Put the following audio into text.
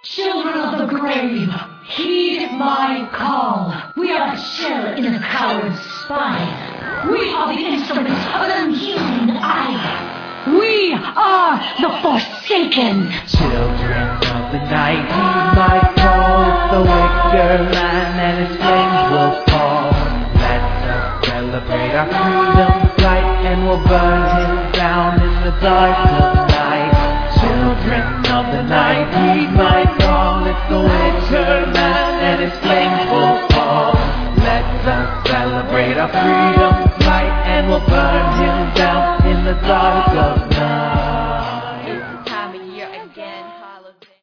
Children of the grave, heed my call. We are the shell in a coward's spine. We are the instruments of an unyielding eye. We are the Forsaken. Children of the night, heed my call. It's the wicked man and his flames will fall. Let us celebrate our freedom flight, and we'll burn him down in the dark of night. Children of the night, heed my call. It's the winter man and his flames will fall. Let us celebrate our freedom.